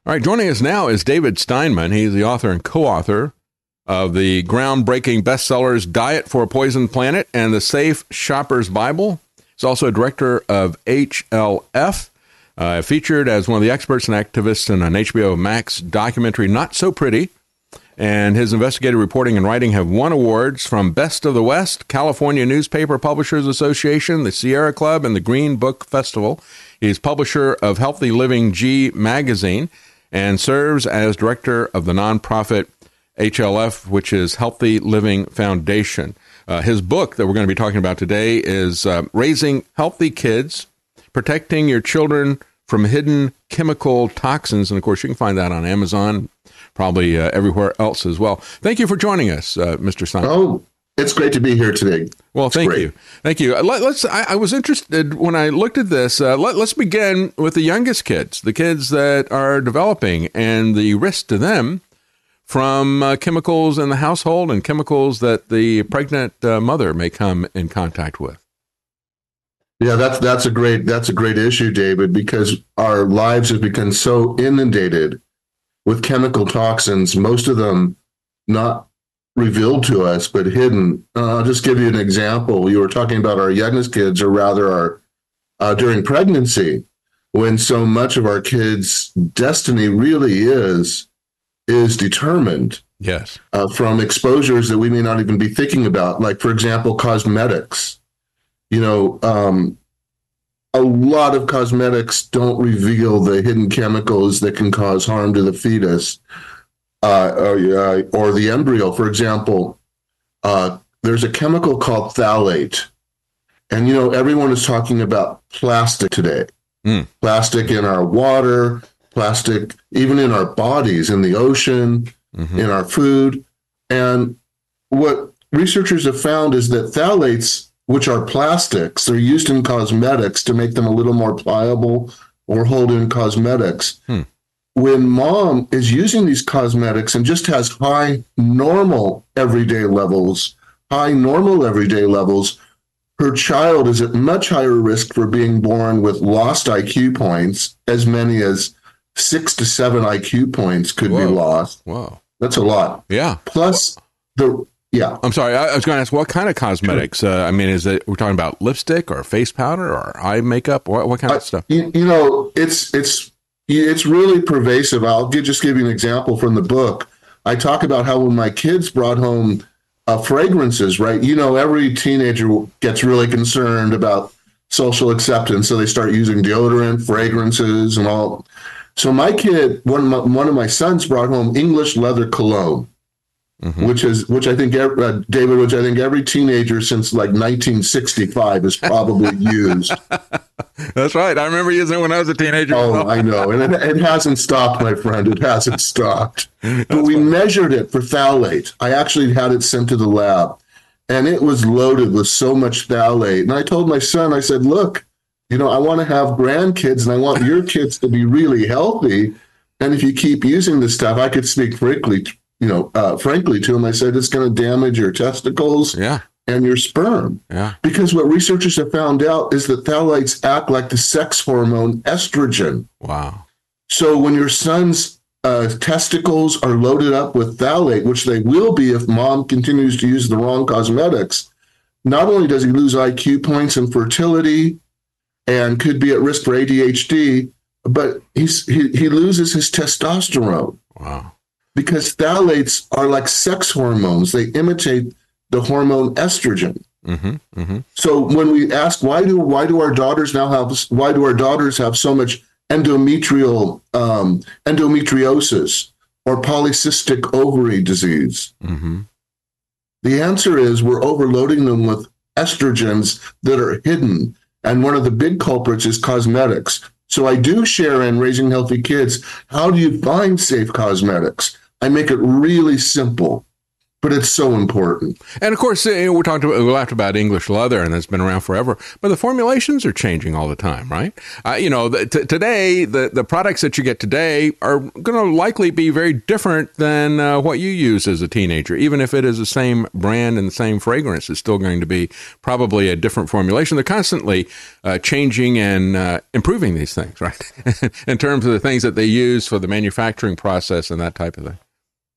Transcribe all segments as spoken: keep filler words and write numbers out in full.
All right, joining us now is David Steinman. He's the author and co-author of the groundbreaking bestsellers Diet for a Poisoned Planet and The Safe Shopper's Bible. He's also a director of H L F, uh, featured as one of the experts and activists in an H B O Max documentary, Not So Pretty. And his investigative reporting and writing have won awards from Best of the West, California Newspaper Publishers Association, the Sierra Club, and the Green Book Festival. He's publisher of Healthy Living G magazine and serves as director of the nonprofit H L F, which is Healthy Living Foundation. Uh, his book that we're going to be talking about today is uh, Raising Healthy Kids, Protecting Your Children from Hidden Chemical Toxins. And, of course, you can find that on Amazon, probably uh, everywhere else as well. Thank you for joining us, uh, Mister Steinman. Oh, it's great to be here today. Well, it's thank great. you. Thank you. Let, let's. I, I was interested when I looked at this. Uh, let, let's begin with the youngest kids, the kids that are developing, and the risk to them from uh, chemicals in the household and chemicals that the pregnant uh, mother may come in contact with. Yeah, that's that's a great that's a great issue, David, because our lives have become so inundated with chemical toxins, most of them not revealed to us, but hidden. Uh, I'll just give you an example. You were talking about our youngest kids, or rather our uh, during pregnancy, when so much of our kids' destiny really is is determined. Yes. Uh, from exposures that we may not even be thinking about, like, for example, cosmetics. You know, um, a lot of cosmetics don't reveal the hidden chemicals that can cause harm to the fetus uh, or, uh, or the embryo. For example, uh, there's a chemical called phthalate. And, you know, everyone is talking about plastic today. Mm. Plastic in our water, plastic even in our bodies, in the ocean, mm-hmm. in our food. And what researchers have found is that phthalates, which are plastics, they're used in cosmetics to make them a little more pliable or hold in cosmetics. Hmm. When mom is using these cosmetics and just has high normal everyday levels, high normal everyday levels, her child is at much higher risk for being born with lost I Q points. As many as six to seven I Q points could Whoa. be lost. Wow. That's a lot. Yeah. Plus the... Yeah. I'm sorry. I was going to ask, what kind of cosmetics? Uh, I mean, is it, we're talking about lipstick or face powder or eye makeup? What, what kind of uh, stuff? You, you know, it's it's it's really pervasive. I'll give, just give you an example from the book. I talk about how when my kids brought home uh, fragrances, right? You know, every teenager gets really concerned about social acceptance, so they start using deodorant, fragrances, and all. So my kid, one of my, one of my sons brought home English leather cologne. Mm-hmm. Which is, which I think, uh, David, which I think every teenager since like nineteen sixty-five has probably used. That's right. I remember using it when I was a teenager. Oh, I know. And it, it hasn't stopped, my friend. It hasn't stopped. But we funny. measured it for phthalate. I actually had it sent to the lab, and it was loaded with so much phthalate. And I told my son, I said, look, you know, I want to have grandkids, and I want your kids to be really healthy. And if you keep using this stuff, I could speak frankly you know, uh, frankly to him, I said, it's going to damage your testicles yeah. and your sperm. Yeah. Because what researchers have found out is that phthalates act like the sex hormone estrogen. Wow. So when your son's uh, testicles are loaded up with phthalate, which they will be if mom continues to use the wrong cosmetics, not only does he lose I Q points and fertility and could be at risk for A D H D, but he's, he, he loses his testosterone. Wow. Because phthalates are like sex hormones. They imitate the hormone estrogen. Mm-hmm, mm-hmm. So when we ask, why do why do our daughters now have why do our daughters have so much endometrial um, endometriosis or polycystic ovary disease? Mm-hmm. The answer is we're overloading them with estrogens that are hidden, and one of the big culprits is cosmetics. So I do share in Raising Healthy Kids. How do you find safe cosmetics? I make it really simple. but it's so important. And of course, you know, we talked about, we laughed about English leather, and that's been around forever. But the formulations are changing all the time, right? Uh, you know, the, t- today the the products that you get today are going to likely be very different than uh, what you used as a teenager. Even if it is the same brand and the same fragrance, it's still going to be probably a different formulation. They're constantly uh, changing and uh, improving these things, right? In terms of the things that they use for the manufacturing process and that type of thing.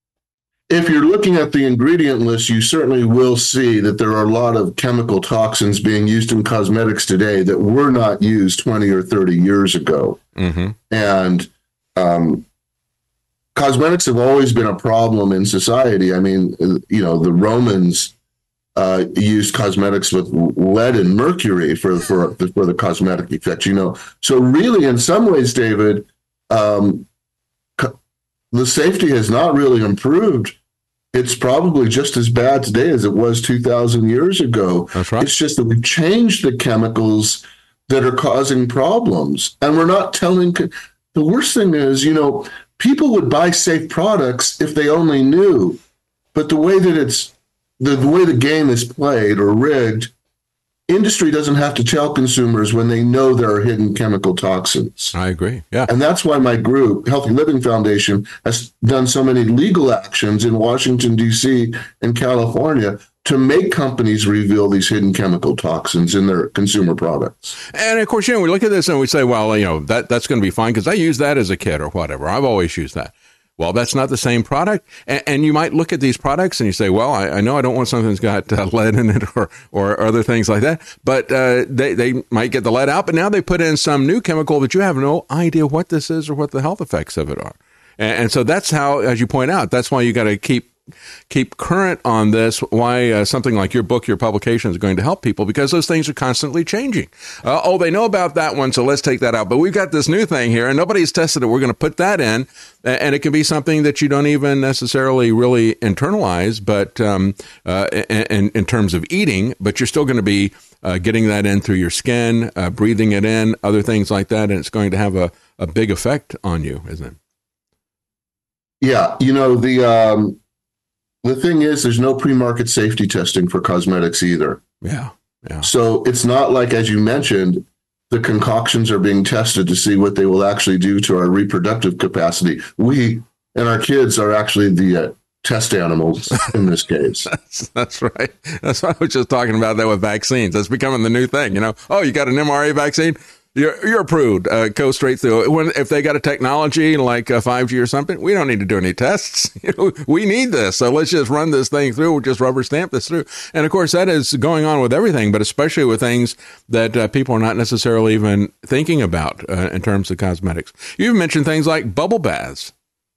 If you're looking at the ingredient list, you certainly will see that there are a lot of chemical toxins being used in cosmetics today that were not used twenty or thirty years ago. Mm-hmm. And um, cosmetics have always been a problem in society. I mean, you know, the Romans uh, used cosmetics with lead and mercury for, for, for the cosmetic effects, you know. So really, in some ways, David, um, co- the safety has not really improved. It's probably just as bad today as it was two thousand years ago. That's right. It's just that we've changed the chemicals that are causing problems. And we're not telling, the worst thing is, you know, people would buy safe products if they only knew. But the way that it's, the, the way the game is played or rigged, industry doesn't have to tell consumers when they know there are hidden chemical toxins. I agree. Yeah. And that's why my group, Healthy Living Foundation, has done so many legal actions in Washington, D C and California to make companies reveal these hidden chemical toxins in their consumer products. And of course, you know, we look at this and we say, well, you know, that that's going to be fine because I used that as a kid or whatever. I've always used that. Well, that's not the same product. And, and you might look at these products and you say, well, I, I know I don't want something that's got uh, lead in it or, or other things like that. But uh, they, they might get the lead out. But now they put in some new chemical that you have no idea what this is or what the health effects of it are. And, and so that's how, as you point out, that's why you got to keep keep current on this, why uh, something like your book, your publication is going to help people, because those things are constantly changing. Uh, oh, they know about that one, so let's take that out. But we've got this new thing here, and nobody's tested it. We're going to put that in, and it can be something that you don't even necessarily really internalize, but um, uh, in, in terms of eating, but you're still going to be uh, getting that in through your skin, uh, breathing it in, other things like that, and it's going to have a, a big effect on you, isn't it? Yeah, you know, the... Um... The thing is, there's no pre-market safety testing for cosmetics either. Yeah, yeah. So it's not like, as you mentioned, the concoctions are being tested to see what they will actually do to our reproductive capacity. We and our kids are actually the uh, test animals in this case. that's, that's right. That's what I was just talking about that with vaccines. That's becoming the new thing. You know, oh, you got an M R A vaccine? You're, you're approved. Uh, go straight through. When, if they got a technology like uh, five G or something, we don't need to do any tests. You know, we need this. So let's just run this thing through. We'll just rubber stamp this through. And of course, that is going on with everything, but especially with things that uh, people are not necessarily even thinking about uh, in terms of cosmetics. You've mentioned things like bubble baths.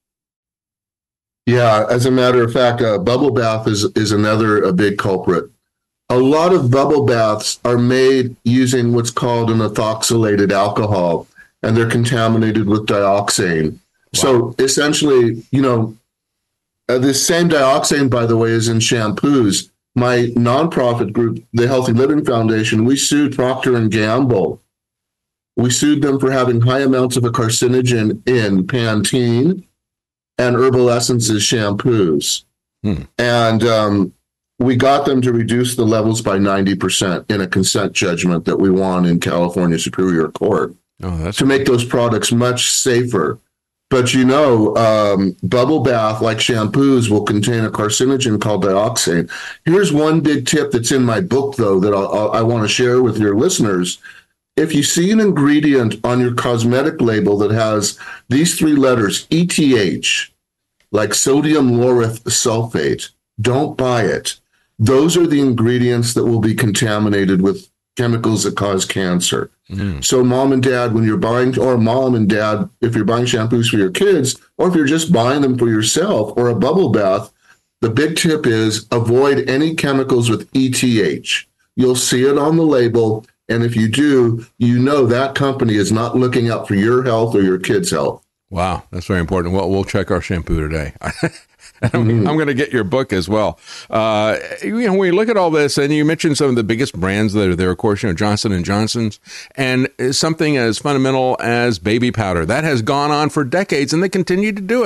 Yeah, as a matter of fact, uh, bubble bath is, is another a big culprit. A lot of bubble baths are made using what's called an ethoxylated alcohol, and they're contaminated with dioxane. Wow. So essentially, you know, uh, this same dioxane, by the way, is in shampoos. My nonprofit group, the Healthy Living Foundation, we sued Procter and Gamble. We sued them for having high amounts of a carcinogen in Pantene and Herbal Essences shampoos. Hmm. And um, we got them to reduce the levels by ninety percent in a consent judgment that we won in California Superior Court oh, that's to make those products much safer. But, you know, um, bubble bath, like shampoos, will contain a carcinogen called dioxane. Here's one big tip that's in my book, though, that I'll, I'll, I want to share with your listeners. If you see an ingredient on your cosmetic label that has these three letters, E T H, like sodium lauryl sulfate, don't buy it. Those are the ingredients that will be contaminated with chemicals that cause cancer. Mm. So mom and dad, when you're buying, or mom and dad, if you're buying shampoos for your kids, or if you're just buying them for yourself, or a bubble bath, the big tip is avoid any chemicals with E T H. You'll see it on the label. And if you do, you know that company is not looking out for your health or your kids' health. Wow, that's very important. Well, we'll check our shampoo today. I'm, mm-hmm. I'm going to get your book as well. Uh, you know, when you look at all this, and you mentioned some of the biggest brands that are there, of course, you know, Johnson and Johnson's, and something as fundamental as baby powder. That has gone on for decades, and they continue to do it.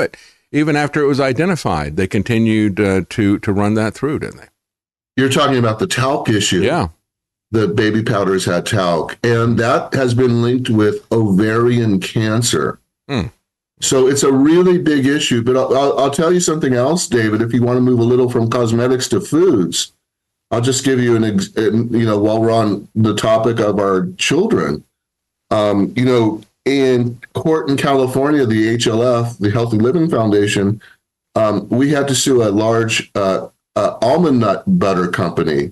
even after it was identified, they continued uh, to to run that through, didn't they? You're talking about the talc issue. Yeah. The baby powders had talc, and that has been linked with ovarian cancer. Mm. So it's a really big issue. But I'll, I'll, I'll tell you something else, David, if you want to move a little from cosmetics to foods. I'll just give you an, ex- you know, while we're on the topic of our children, um, you know, in court in California, the H L F, the Healthy Living Foundation, um, we had to sue a large uh, uh, almond nut butter company.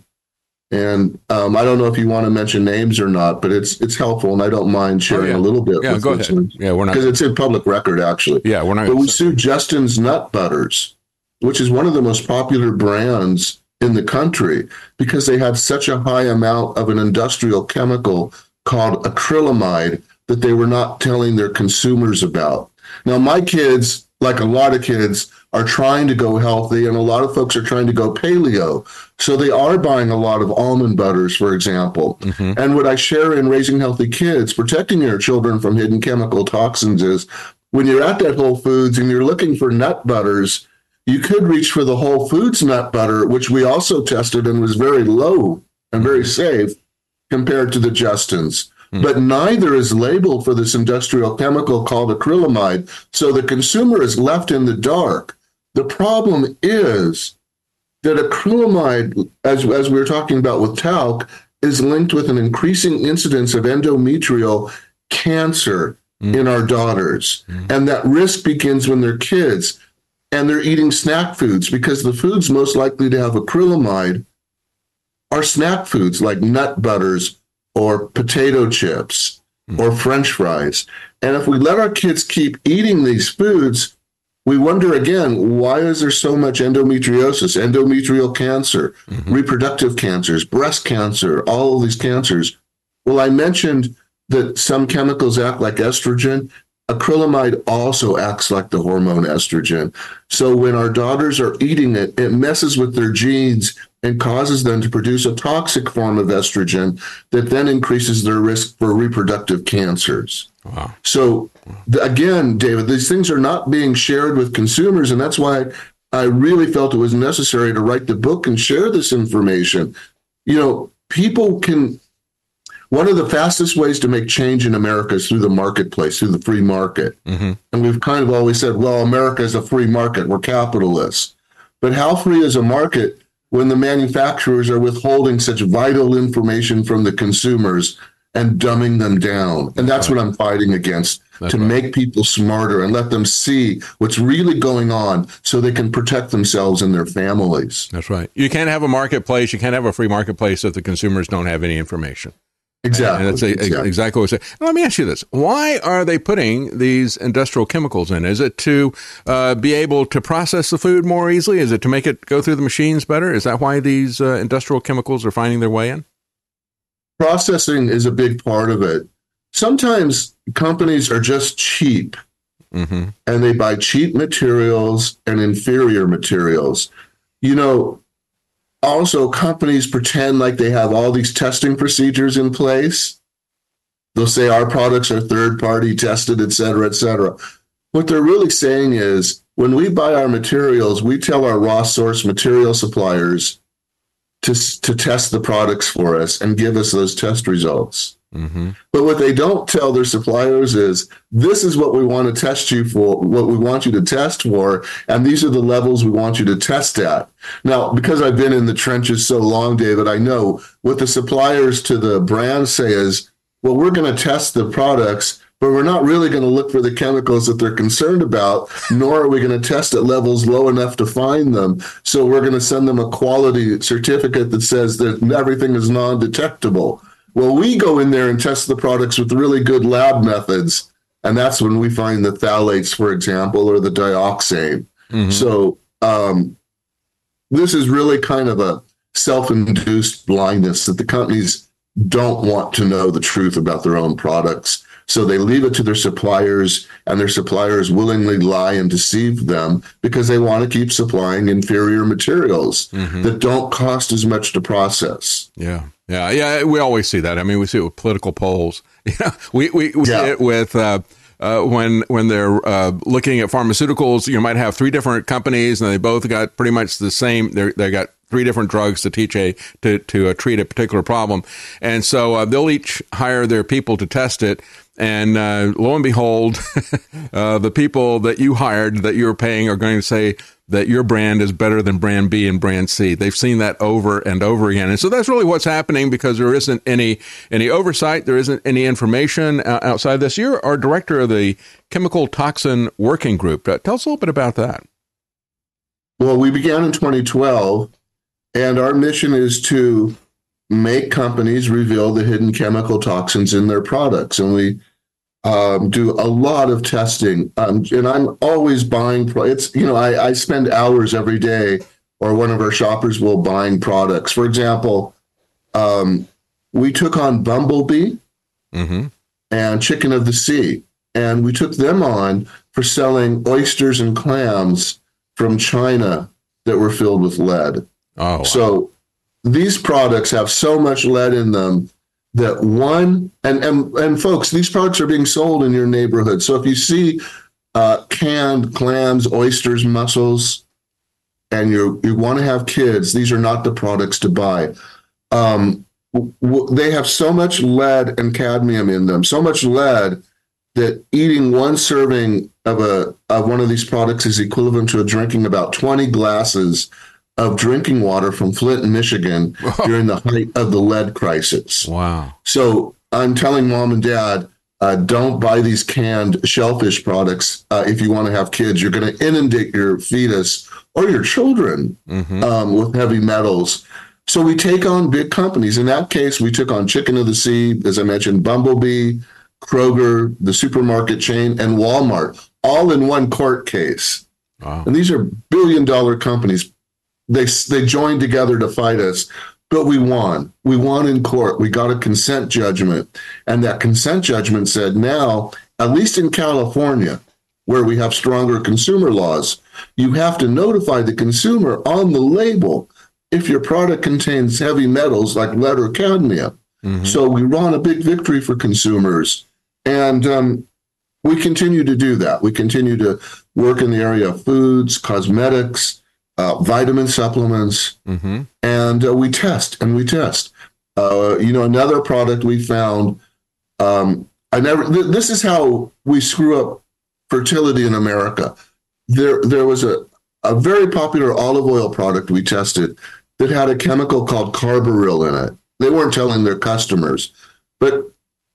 And um, I don't know if you want to mention names or not, but it's it's helpful, and I don't mind sharing oh, yeah. a little bit. Yeah, with go ahead. Yeah, we're not because it's in public record, actually. Yeah, we're not. But we sued Justin's Nut Butters, which is one of the most popular brands in the country, because they had such a high amount of an industrial chemical called acrylamide that they were not telling their consumers about. Now, my kids, like a lot of kids, are trying to go healthy, and a lot of folks are trying to go paleo. So they are buying a lot of almond butters, for example. Mm-hmm. And what I share in Raising Healthy Kids, protecting your children from hidden chemical toxins, is when you're at that Whole Foods and you're looking for nut butters, you could reach for the Whole Foods nut butter, which we also tested and was very low and very safe compared to the Justin's. Mm. But neither is labeled for this industrial chemical called acrylamide, so the consumer is left in the dark. The problem is that acrylamide, as, as we were talking about with talc, is linked with an increasing incidence of endometrial cancer mm. in our daughters. Mm. And that risk begins when they're kids. And they're eating snack foods, because the foods most likely to have acrylamide are snack foods like nut butters or potato chips mm. or French fries. And if we let our kids keep eating these foods, we wonder again, why is there so much endometriosis, endometrial cancer, mm-hmm. reproductive cancers, breast cancer, all of these cancers? Well, I mentioned that some chemicals act like estrogen. Acrylamide also acts like the hormone estrogen. So when our daughters are eating it, it messes with their genes and causes them to produce a toxic form of estrogen that then increases their risk for reproductive cancers. Wow. So again, David, these things are not being shared with consumers, and that's why I really felt it was necessary to write the book and share this information. You know, people can... One of the fastest ways to make change in America is through the marketplace, through the free market. Mm-hmm. And we've kind of always said, well, America is a free market. We're capitalists. But how free is a market when the manufacturers are withholding such vital information from the consumers and dumbing them down? And that's right. what I'm fighting against, that's to right. make people smarter and let them see what's really going on so they can protect themselves and their families. That's right. You can't have a marketplace. You can't have a free marketplace if the consumers don't have any information. Exactly. And that's a, exactly. exactly what I say. Now, let me ask you this. Why are they putting these industrial chemicals in? Is it to uh, be able to process the food more easily? Is it to make it go through the machines better? Is that why these uh, industrial chemicals are finding their way in? Processing is a big part of it. Sometimes companies are just cheap, mm-hmm. and they buy cheap materials and inferior materials. You know, also, companies pretend like they have all these testing procedures in place. They'll say our products are third-party tested, et cetera, et cetera. What they're really saying is, when we buy our materials, we tell our raw source material suppliers to, to test the products for us and give us those test results. Mm-hmm. But what they don't tell their suppliers is, this is what we want to test you for, what we want you to test for, and these are the levels we want you to test at. Now, because I've been in the trenches so long, David, I know what the suppliers to the brands say is, well, we're going to test the products, but we're not really going to look for the chemicals that they're concerned about, nor are we going to test at levels low enough to find them. So we're going to send them a quality certificate that says that everything is non-detectable. Well, we go in there and test the products with really good lab methods, and that's when we find the phthalates, for example, or the dioxane. Mm-hmm. So um, this is really kind of a self-induced blindness that the companies don't want to know the truth about their own products. So they leave it to their suppliers, and their suppliers willingly lie and deceive them because they want to keep supplying inferior materials mm-hmm. that don't cost as much to process. Yeah. Yeah, yeah, we always see that. I mean, we see it with political polls. Yeah, we we, we yeah. see it with uh, uh, when when they're uh, looking at pharmaceuticals, you might have three different companies, and they both got pretty much the same. They they got three different drugs to teach a to to uh, treat a particular problem, and so uh, they'll each hire their people to test it. And uh, lo and behold, uh, the people that you hired that you're paying are going to say that your brand is better than brand B and brand C. They've seen that over and over again. And so that's really what's happening, because there isn't any any oversight. There isn't any information uh, outside this. You're our director of the Chemical Toxin Working Group. Uh, tell us a little bit about that. Well, we began in twenty twelve, and our mission is to make companies reveal the hidden chemical toxins in their products. And we um, do a lot of testing. Um, and I'm always buying, pro- it's, you know, I, I spend hours every day, or one of our shoppers will, buying products. For example, um, we took on Bumblebee mm-hmm. and Chicken of the Sea, and we took them on for selling oysters and clams from China that were filled with lead. Oh, wow. So these products have so much lead in them that one, and, and, and folks, these products are being sold in your neighborhood. So if you see uh, canned clams, oysters, mussels, and you you want to have kids, these are not the products to buy. Um, w- they have so much lead and cadmium in them, so much lead that eating one serving of a of one of these products is equivalent to drinking about twenty glasses of drinking water from Flint, Michigan during the height of the lead crisis. Wow. So I'm telling mom and dad, uh, don't buy these canned shellfish products uh, if you want to have kids. You're going to inundate your fetus or your children mm-hmm. um, with heavy metals. So we take on big companies. In that case, we took on Chicken of the Sea, as I mentioned, Bumblebee, Kroger, the supermarket chain, and Walmart, all in one court case. Wow. And these are billion dollar companies. They they joined together to fight us, but we won. We won in court. We got a consent judgment. And that consent judgment said now, at least in California, where we have stronger consumer laws, you have to notify the consumer on the label if your product contains heavy metals like lead or cadmium. Mm-hmm. So we won a big victory for consumers. And um, we continue to do that. We continue to work in the area of foods, cosmetics, Uh, vitamin supplements, mm-hmm. and uh, we test and we test. Uh, you know, another product we found. Um, I never. Th- this is how we screw up fertility in America. There, there was a a very popular olive oil product we tested that had a chemical called carbaryl in it. They weren't telling their customers, but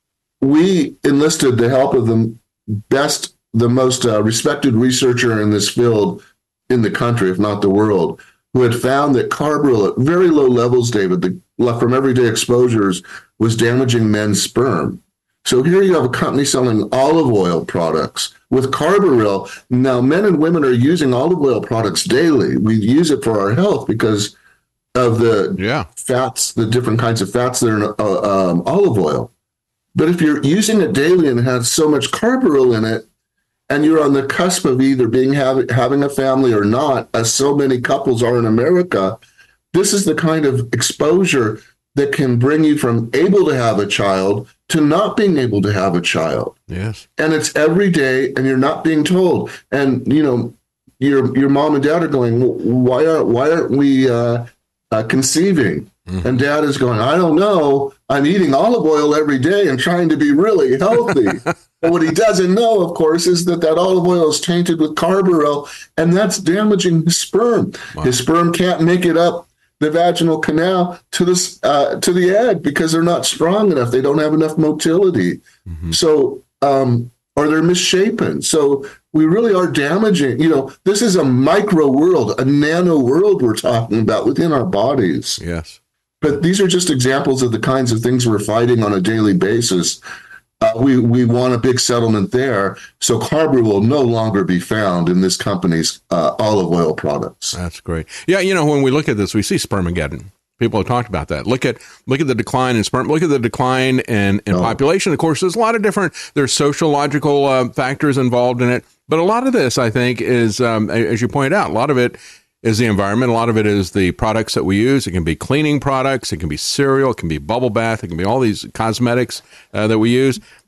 we enlisted the help of the best, the most uh, respected researcher in this field in the country, if not the world, who had found that carbaryl at very low levels, David, the, from everyday exposures, was damaging men's sperm. So here you have a company selling olive oil products with carbaryl. Now, men and women are using olive oil products daily. We use it for our health because of the yeah. fats, the different kinds of fats that are in uh, um, olive oil. But if you're using it daily and it has so much carbaryl in it, and you're on the cusp of either being have, having a family or not, as so many couples are in America, this is the kind of exposure that can bring you from able to have a child to not being able to have a child. Yes. And it's every day, and you're not being told. And, you know, your your mom and dad are going, well, why aren't, why aren't we uh, uh, conceiving? Mm-hmm. And dad is going, I don't know. I'm eating olive oil every day and trying to be really healthy. But what he doesn't know, of course, is that that olive oil is tainted with carbaryl, and that's damaging his sperm. Wow. His sperm can't make it up the vaginal canal to this uh, to the egg because they're not strong enough. They don't have enough motility. Mm-hmm. So, um, or they're misshapen. So we really are damaging. You know, this is a micro world, a nano world we're talking about within our bodies. Yes. But these are just examples of the kinds of things we're fighting on a daily basis. Uh, we, we want a big settlement there, so carbaryl will no longer be found in this company's uh, olive oil products. That's great. Yeah, you know, when we look at this, we see spermageddon. People have talked about that. Look at look at the decline in sperm. Look at the decline in, in oh. population. Of course, there's a lot of different, there's sociological uh, factors involved in it. But a lot of this, I think, is, um, as you pointed out, a lot of it is the environment. A lot of it is the products that we use. It can be cleaning products. It can be cereal. It can be bubble bath. It can be all these cosmetics uh, that we use.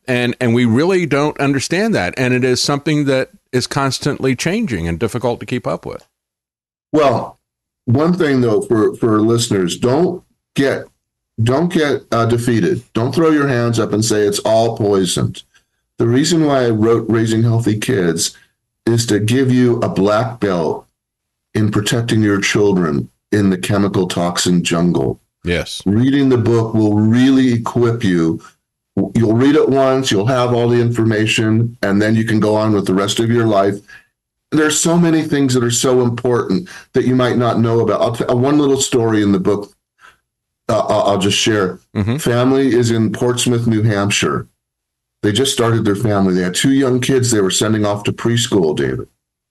And and we really don't understand that. And it is something that is constantly changing and difficult to keep up with. Well, one thing though, for, for listeners, don't get don't get uh, defeated. Don't throw your hands up and say it's all poisoned. The reason why I wrote Raising Healthy Kids is to give you a black belt in protecting your children in the chemical toxin jungle. Yes. Reading the book will really equip you. You'll read it once, you'll have all the information, and then you can go on with the rest of your life. There's so many things that are so important that you might not know about. I'll tell one little story in the book uh, I'll just share. Mm-hmm. Family is in Portsmouth, New Hampshire. They just started their family. They had two young kids they were sending off to preschool, David.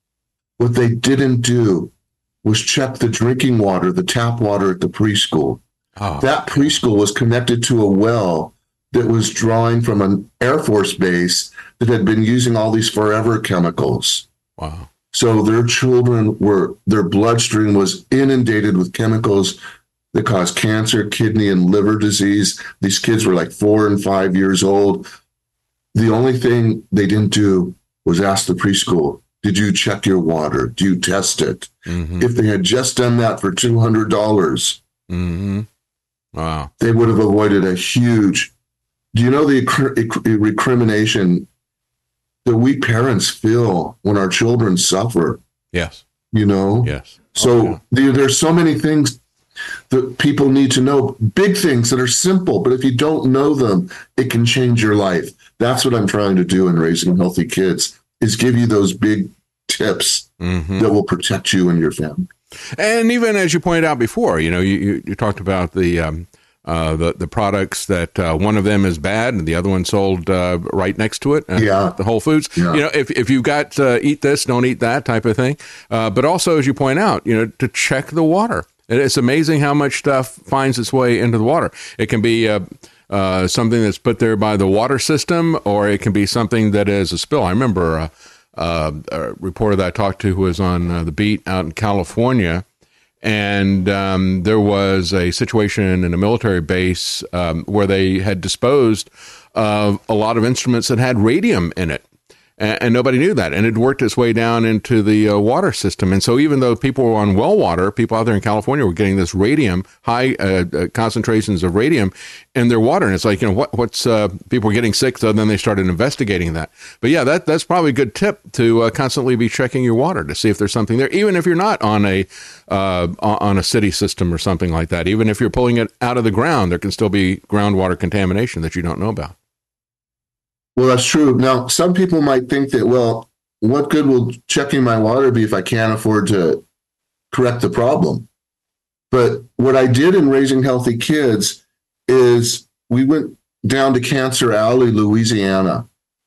What they didn't do was check the drinking water, the tap water at the preschool. Oh. That preschool was connected to a well that was drawing from an Air Force base that had been using all these forever chemicals. Wow. So their children were, their bloodstream was inundated with chemicals that cause cancer, kidney, and liver disease. These kids were like four and five years old. The only thing they didn't do was ask the preschool, did you check your water? Do you test it? Mm-hmm. If they had just done that for two hundred dollars, mm-hmm. Wow. They would have avoided a huge, do you know the recrimination that we parents feel when our children suffer? Yes. You know? Yes. So oh, yeah. there, there's so many things that people need to know, big things that are simple, but if you don't know them, it can change your life. That's what I'm trying to do in Raising Healthy Kids, is give you those big tips mm-hmm. that will protect you and your family. And even as you pointed out before, you know, you, you, you talked about the, um, uh, the the products that uh, one of them is bad and the other one sold uh, right next to it. Uh, yeah. The Whole Foods. Yeah. You know, if, if you've got uh, eat this, don't eat that type of thing. Uh, but also, as you point out, you know, to check the water. It's amazing how much stuff finds its way into the water. It can be uh, uh, something that's put there by the water system, or it can be something that is a spill. I remember uh, uh, a reporter that I talked to who was on uh, the beat out in California, and um, there was a situation in a military base um, where they had disposed of a lot of instruments that had radium in it. And nobody knew that. And it worked its way down into the uh, water system. And so even though people were on well water, people out there in California were getting this radium, high uh, uh, concentrations of radium in their water. And it's like, you know, what, what's uh, people were getting sick. So then they started investigating that. But yeah, that that's probably a good tip to uh, constantly be checking your water to see if there's something there, even if you're not on a uh, on a city system or something like that. Even if you're pulling it out of the ground, there can still be groundwater contamination that you don't know about. Well, that's true. Now, some people might think that, well, what good will checking my water be if I can't afford to correct the problem? But what I did in Raising Healthy Kids is we went down to Cancer Alley, Louisiana,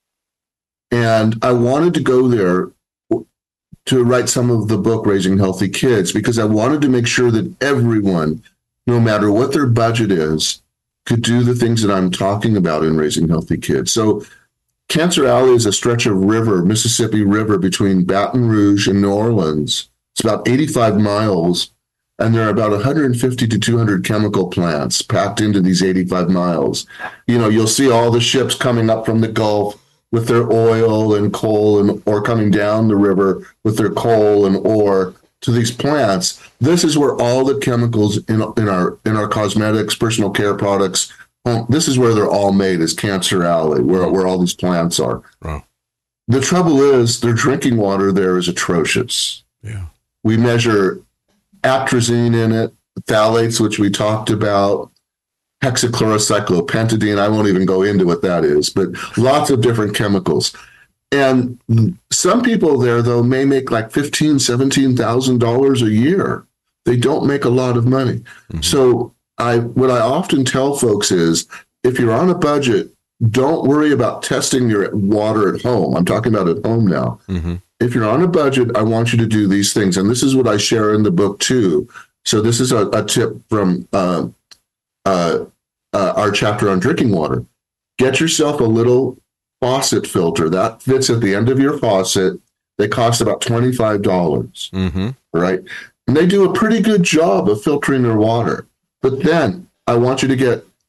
and I wanted to go there to write some of the book, Raising Healthy Kids, because I wanted to make sure that everyone, no matter what their budget is, could do the things that I'm talking about in Raising Healthy Kids. So Cancer Alley is a stretch of river, Mississippi River, between Baton Rouge and New Orleans. It's about eighty-five miles, and there are about one hundred fifty to two hundred chemical plants packed into these eighty-five miles. You know, you'll see all the ships coming up from the Gulf with their oil and coal, and or coming down the river with their coal and ore to these plants. This is where all the chemicals in in our in our cosmetics, personal care products, um, this is where they're all made, is Cancer Alley, where, where all these plants are. Wow. The trouble is their drinking water there is atrocious. Yeah. We measure atrazine in it, phthalates, which we talked about, hexachlorocyclopentadiene. I won't even go into what that is, but lots of different chemicals. And some people there, though, may make like fifteen thousand dollars, seventeen thousand dollars a year. They don't make a lot of money. Mm-hmm. So I, what I often tell folks is, if you're on a budget, don't worry about testing your water at home. I'm talking about at home now. Mm-hmm. If you're on a budget, I want you to do these things. And this is what I share in the book, too. So this is a, a tip from uh, uh, uh, our chapter on drinking water. Get yourself a little faucet filter that fits at the end of your faucet. They cost about twenty-five dollars, mm-hmm. right? And they do a pretty good job of filtering their water. But then I want you to get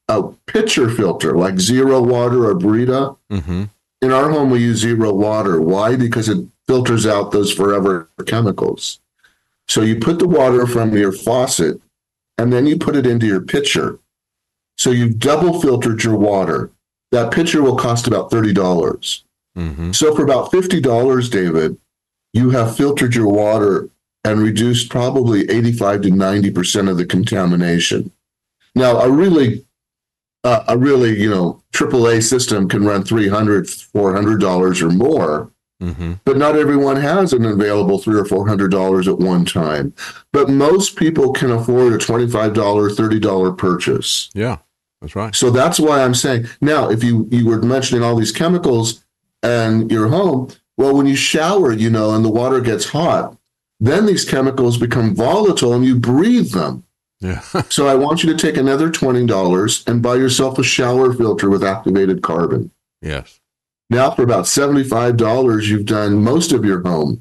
a pitcher filter like Zero Water or Brita. Mm-hmm. In our home, we use Zero Water. Why? Because it filters out those forever chemicals. So you put the water from your faucet and then you put it into your pitcher. So you've double filtered your water. That pitcher will cost about thirty dollars. Mm-hmm. So for about fifty dollars, David, you have filtered your water and reduced probably eighty-five to ninety percent of the contamination. Now, a really, uh, a really, you know, triple A system can run three hundred dollars, four hundred dollars or more, mm-hmm. but not everyone has an available three hundred dollars or four hundred dollars at one time. But most people can afford a twenty-five dollars, thirty dollars purchase. Yeah, that's right. So that's why I'm saying, now, if you, you were mentioning all these chemicals and your home, well, when you shower, you know, and the water gets hot, then these chemicals become volatile and you breathe them. Yeah. So I want you to take another twenty dollars and buy yourself a shower filter with activated carbon. Yes. Now for about seventy-five dollars, you've done most of your home.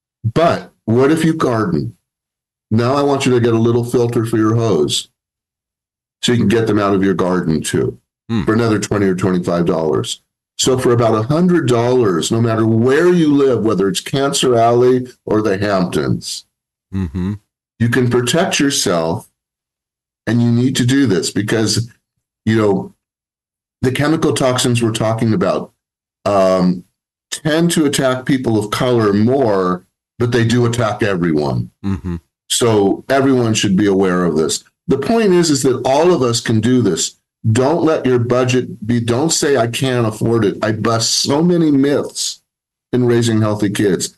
But what if you garden? Now I want you to get a little filter for your hose so you can get them out of your garden too, hmm. for another twenty or twenty-five dollars. So for about one hundred dollars, no matter where you live, whether it's Cancer Alley or the Hamptons, mm-hmm. you can protect yourself. And you need to do this because, you know, the chemical toxins we're talking about um, tend to attack people of color more, but they do attack everyone. Mm-hmm. So everyone should be aware of this. The point is, is that all of us can do this. Don't let your budget be, don't say I can't afford it. I bust so many myths in raising healthy kids.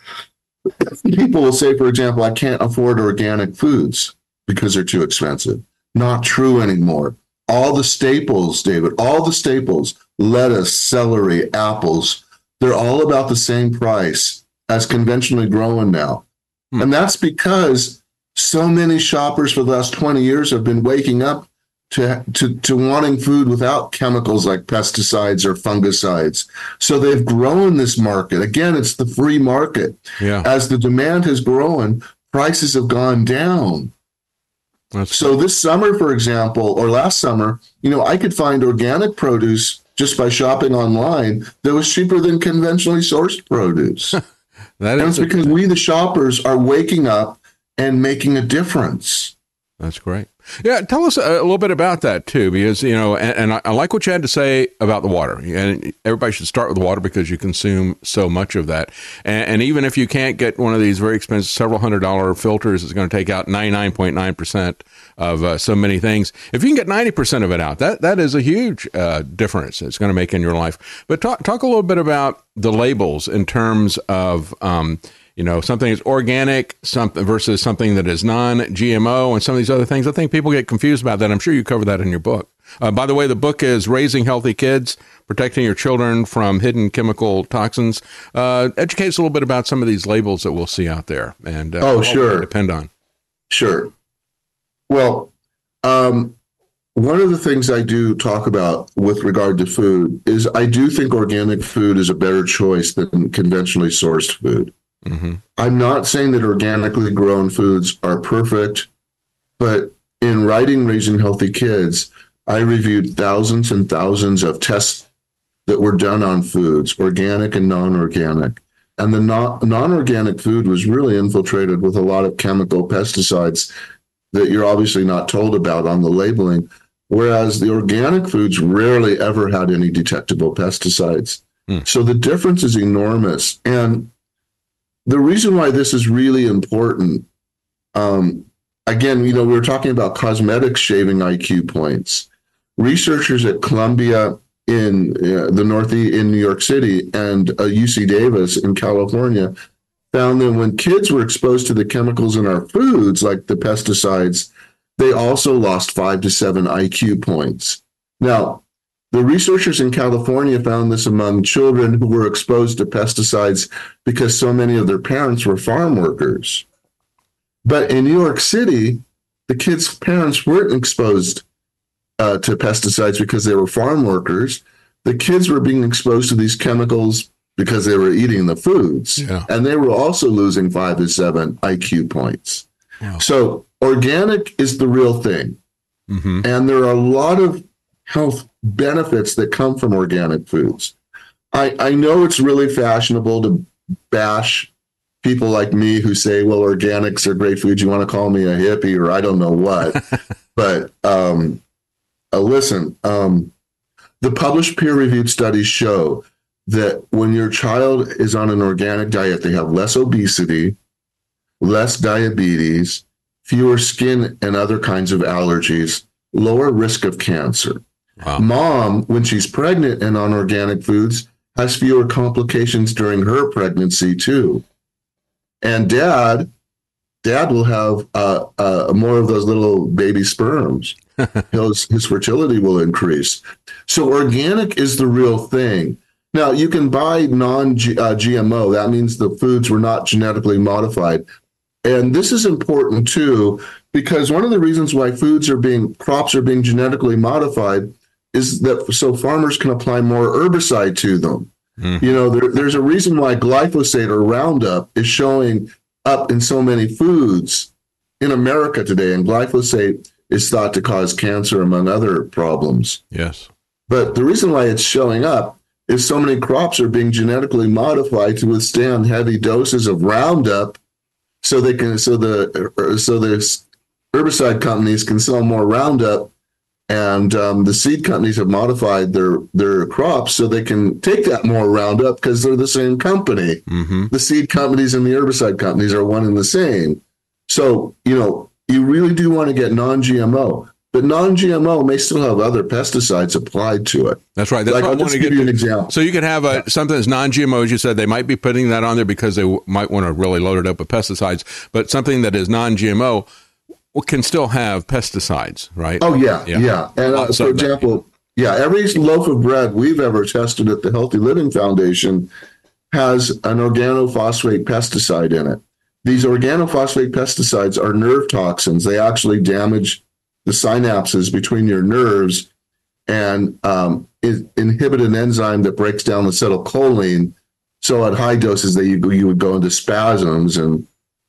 People will say, for example, I can't afford organic foods because they're too expensive. Not true anymore. All the staples, David, all the staples, lettuce, celery, apples, they're all about the same price as conventionally grown now. Hmm. And that's because so many shoppers for the last twenty years have been waking up to, to, to wanting food without chemicals like pesticides or fungicides. So they've grown this market. Again, it's the free market. Yeah. As the demand has grown, prices have gone down. That's so this summer, for example, or last summer, you know, I could find organic produce just by shopping online that was cheaper than conventionally sourced produce. That and is it's because we, the shoppers, are waking up and making a difference. That's great. Yeah, tell us a little bit about that too, because, you know, and, and I, I like what you had to say about the water. And everybody should start with water because you consume so much of that. And, and even if you can't get one of these very expensive, several hundred dollar filters, it's going to take out ninety-nine point nine percent of uh, so many things. If you can get ninety percent of it out, that that is a huge uh, difference it's going to make in your life. But talk talk a little bit about the labels in terms of, um, you know, something is organic something versus something that is non-G M O and some of these other things. I think people get confused about that. I'm sure you cover that in your book. Uh, by the way, the book is Raising Healthy Kids, Protecting Your Children from Hidden Chemical Toxins. Uh, educate us a little bit about some of these labels that we'll see out there. And uh, oh, sure. Depend on. Sure. Well, um, one of the things I do talk about with regard to food is I do think organic food is a better choice than conventionally sourced food. Mm-hmm. I'm not saying that organically grown foods are perfect, but in writing Raising Healthy Kids, I reviewed thousands and thousands of tests that were done on foods, organic and non-organic. And the non- non-organic food was really infiltrated with a lot of chemical pesticides that you're obviously not told about on the labeling, whereas the organic foods rarely ever had any detectable pesticides. Mm. So the difference is enormous. And the reason why this is really important, um, again, you know, we were talking about cosmetics shaving I Q points. Researchers at Columbia in uh, the Northeast in New York City and uh, U C Davis in California found that when kids were exposed to the chemicals in our foods, like the pesticides, they also lost five to seven I Q points. Now, the researchers in California found this among children who were exposed to pesticides because so many of their parents were farm workers. But in New York City, the kids' parents weren't exposed uh, to pesticides because they were farm workers. The kids were being exposed to these chemicals because they were eating the foods. Yeah. And they were also losing five to seven I Q points. Wow. So organic is the real thing. Mm-hmm. And there are a lot of health benefits that come from organic foods. I, I know it's really fashionable to bash people like me who say, well, organics are great foods. You want to call me a hippie or I don't know what. But um, uh, listen, um, the published peer-reviewed studies show that when your child is on an organic diet, they have less obesity, less diabetes, fewer skin and other kinds of allergies, lower risk of cancer. Wow. Mom, when she's pregnant and on organic foods, has fewer complications during her pregnancy too. And dad, dad will have uh, uh, more of those little baby sperms. his, his fertility will increase. So organic is the real thing. Now, you can buy non-G M O. That means the foods were not genetically modified. And this is important too, because one of the reasons why foods are being, crops are being genetically modified is that so farmers can apply more herbicide to them. Mm. You know, there, there's a reason why glyphosate or Roundup is showing up in so many foods in America today. And glyphosate is thought to cause cancer, among other problems. Yes. But the reason why it's showing up is so many crops are being genetically modified to withstand heavy doses of Roundup, so they can, so the, so the herbicide companies can sell more Roundup. And um, the seed companies have modified their, their crops so they can take that more Roundup because they're the same company. Mm-hmm. The seed companies and the herbicide companies are one and the same. So, you know, you really do want to get non-G M O, but non-G M O may still have other pesticides applied to it. That's right. That's like, what I'll I want just to give get you to. an example. So you could have a, something that's non-G M O, as you said. They might be putting that on there because they w- might want to really load it up with pesticides, but something that is non-G M O can still have pesticides, right? Oh, yeah, yeah. yeah. And uh, for example, yeah, every loaf of bread we've ever tested at the Healthy Living Foundation has an organophosphate pesticide in it. These organophosphate pesticides are nerve toxins. They actually damage the synapses between your nerves and um, it, inhibit an enzyme that breaks down acetylcholine. So at high doses, that you, you would go into spasms and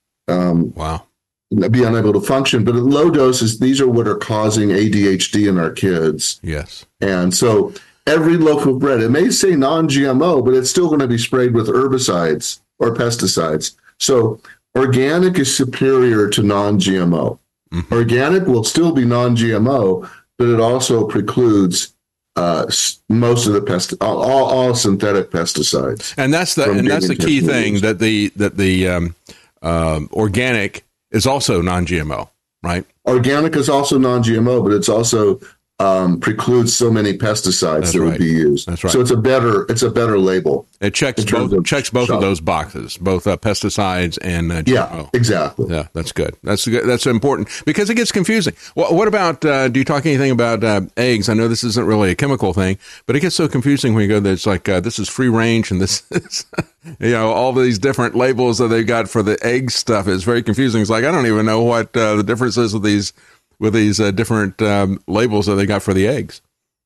um, wow. be unable to function. But at low doses, these are what are causing A D H D in our kids. Yes. And so every loaf of bread, it may say non-G M O, but it's still going to be sprayed with herbicides or pesticides. So organic is superior to non-G M O. Mm-hmm. Organic will still be non-G M O, but it also precludes uh, most of the pest, all, all synthetic pesticides. And that's the and that's the key thing, that the that the um, uh, organic is also non-G M O, right? Organic is also non-G M O, but it's also um, precludes so many pesticides That's that right. would be used. That's right. So it's a better it's a better label. It checks both of checks both shop. of those boxes, both uh, pesticides and uh, G M O. Yeah, exactly. Yeah, that's good. That's good. That's important because it gets confusing. Well, what about? Uh, do you talk anything about uh, eggs? I know this isn't really a chemical thing, but it gets so confusing when you go there. It's like uh, this is free range, and this is, you know, all these different labels that they got for the egg stuff is very confusing. It's like I don't even know what uh, the difference is with these with these uh, different um, labels that they got for the eggs.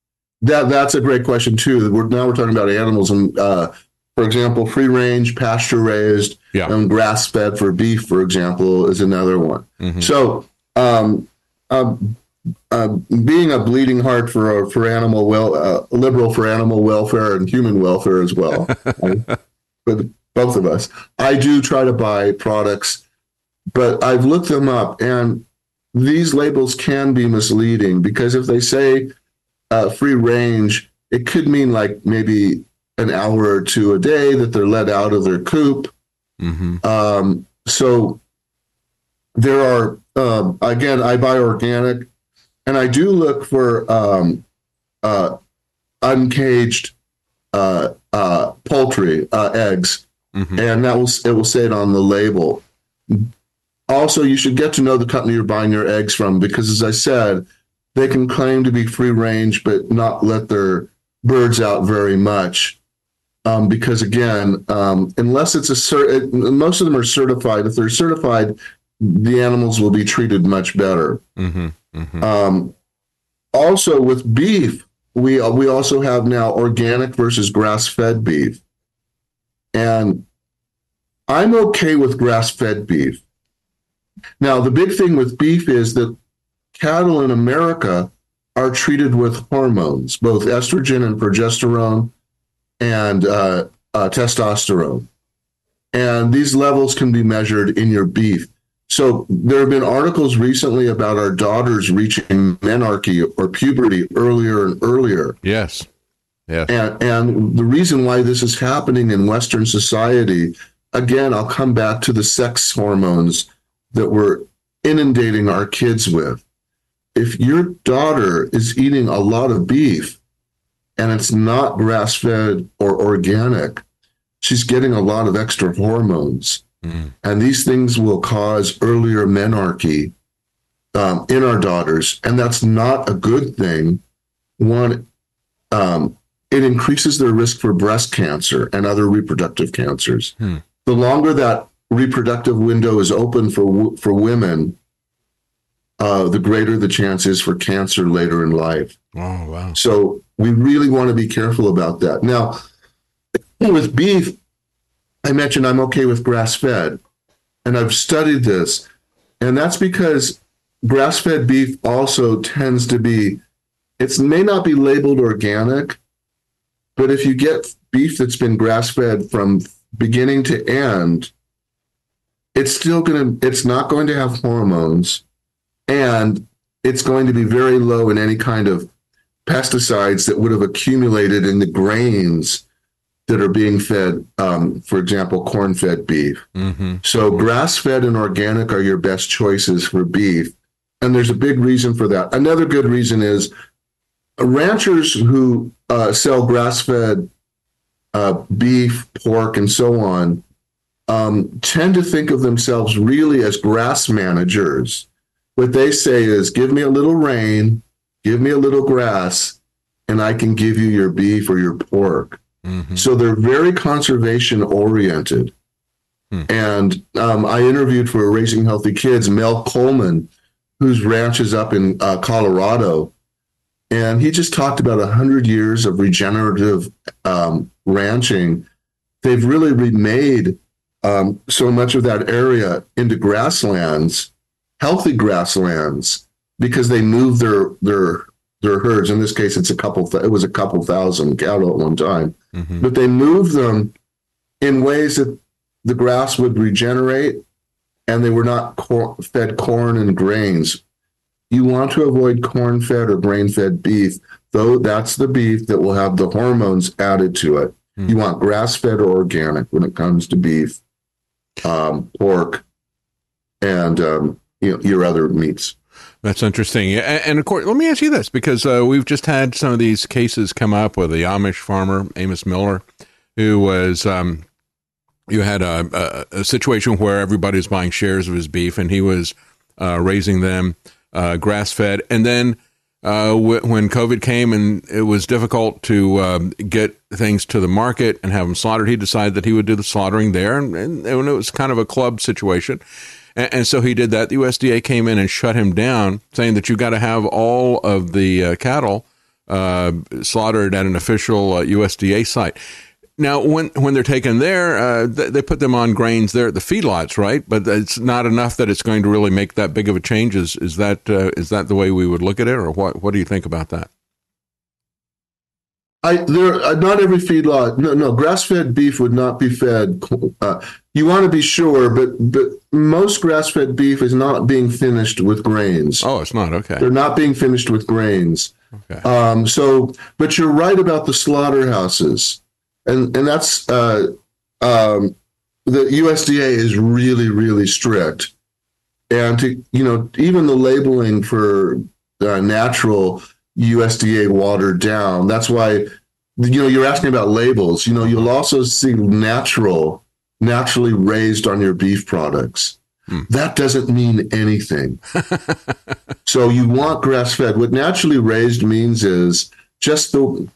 That that's a great question too. We're, now we're talking about animals, and uh, for example, free range, pasture raised, yeah. and grass fed for beef, for example, is another one. Mm-hmm. So, um, uh, uh, being a bleeding heart for for animal well, uh, liberal for animal welfare and human welfare as well, but both of us, I do try to buy products, but I've looked them up, and these labels can be misleading because if they say Uh, free range, it could mean like maybe an hour or two a day that they're let out of their coop. Mm-hmm. Um, so there are, uh, again, I buy organic, and I do look for um, uh, uncaged uh, uh, poultry uh, eggs, mm-hmm. and that will it will say it on the label. Also, you should get to know the company you're buying your eggs from because, as I said, they can claim to be free range, but not let their birds out very much. Um, because again, um, unless it's a cert, most of them are certified. If they're certified, the animals will be treated much better. Mm-hmm, mm-hmm. Um, also, with beef, we we also have now organic versus grass-fed beef, and I'm okay with grass-fed beef. Now, the big thing with beef is that cattle in America are treated with hormones, both estrogen and progesterone and uh, uh, testosterone. And these levels can be measured in your beef. So there have been articles recently about our daughters reaching menarche or puberty earlier and earlier. Yes. Yes. And, and the reason why this is happening in Western society, again, I'll come back to the sex hormones that we're inundating our kids with. If your daughter is eating a lot of beef and it's not grass-fed or organic, she's getting a lot of extra hormones. Mm. And these things will cause earlier menarche um, in our daughters. And that's not a good thing. One, um, it increases their risk for breast cancer and other reproductive cancers. Hmm. The longer that reproductive window is open for for women, uh, the greater the chance is for cancer later in life. Oh, wow. So we really want to be careful about that. Now, with beef, I mentioned I'm okay with grass-fed, and I've studied this, and that's because grass-fed beef also tends to be, it may not be labeled organic, but if you get beef that's been grass-fed from beginning to end, it's still going to, it's not going to have hormones, and it's going to be very low in any kind of pesticides that would have accumulated in the grains that are being fed, um, for example, corn-fed beef. Mm-hmm. So grass-fed and organic are your best choices for beef, and there's a big reason for that. Another good reason is ranchers who uh, sell grass-fed uh, beef, pork, and so on um, tend to think of themselves really as grass managers. What they say is, give me a little rain, give me a little grass, and I can give you your beef or your pork. Mm-hmm. So they're very conservation oriented. Hmm. And um, I interviewed for Raising Healthy Kids, Mel Coleman, whose ranch is up in uh, Colorado. And he just talked about one hundred years of regenerative um, ranching. They've really remade um, so much of that area into grasslands, healthy grasslands, because they moved their their their herds. In this case, it's a couple. It was a couple thousand cattle at one time, mm-hmm. but they moved them in ways that the grass would regenerate, and they were not cor- fed corn and grains. You want to avoid corn-fed or grain-fed beef, though that's the beef that will have the hormones added to it. Mm. You want grass-fed or organic when it comes to beef, um, pork, and um, you know, your other meats. That's interesting. And, and of course, let me ask you this, because uh, we've just had some of these cases come up with the Amish farmer, Amos Miller, who was, um, you had a, a, a situation where everybody's buying shares of his beef, and he was uh, raising them Uh, grass-fed, and then uh, w- when COVID came and it was difficult to um, get things to the market and have them slaughtered, he decided that he would do the slaughtering there, and, and, and it was kind of a club situation, and, and so he did that. The U S D A came in and shut him down, saying that you got to have all of the uh, cattle uh, slaughtered at an official uh, U S D A site. Now, when when they're taken there, uh, they, they put them on grains there at the feedlots, right? But it's not enough that it's going to really make that big of a change. Is is that uh, is that the way we would look at it, or what? What do you think about that? I there uh, not every feedlot. No, no, grass-fed beef would not be fed. Uh, you want to be sure, but but most grass-fed beef is not being finished with grains. Oh, it's not. Okay, they're not being finished with grains. Okay. Um. So, but you're right about the slaughterhouses. And and that's, uh, um, the U S D A is really, really strict. And, to, you know, even the labeling for uh, natural U S D A watered down. That's why, you know, you're asking about labels. You know, you'll also see natural, naturally raised on your beef products. Hmm. That doesn't mean anything. So you want grass-fed. What naturally raised means is just the...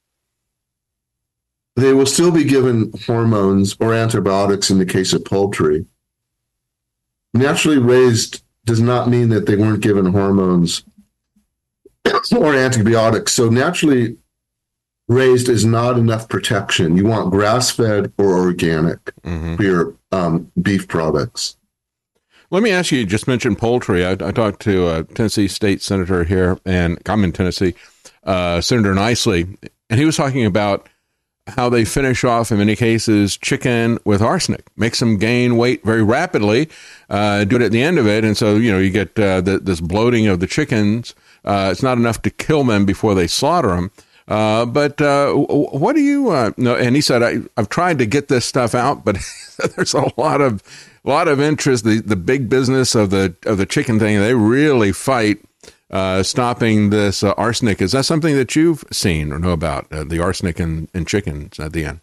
They will still be given hormones or antibiotics in the case of poultry. Naturally raised does not mean that they weren't given hormones or antibiotics. So naturally raised is not enough protection. You want grass-fed or organic mm-hmm. for your um, beef products. Let me ask you, you just mentioned poultry. I, I talked to a Tennessee state senator here, and I'm in Tennessee, uh, Senator Nicely, and he was talking about how they finish off, in many cases, chicken with arsenic, makes them gain weight very rapidly, uh, do it at the end of it. And so, you know, you get uh, the, this bloating of the chickens. Uh, it's not enough to kill them before they slaughter them. Uh, but uh, what do you uh, know? And he said, I, I've tried to get this stuff out, but there's a lot of a lot of interest. The the big business of the of the chicken thing, they really fight uh, stopping this uh, arsenic. Is that something that you've seen or know about, uh, the arsenic in, in chickens at the end?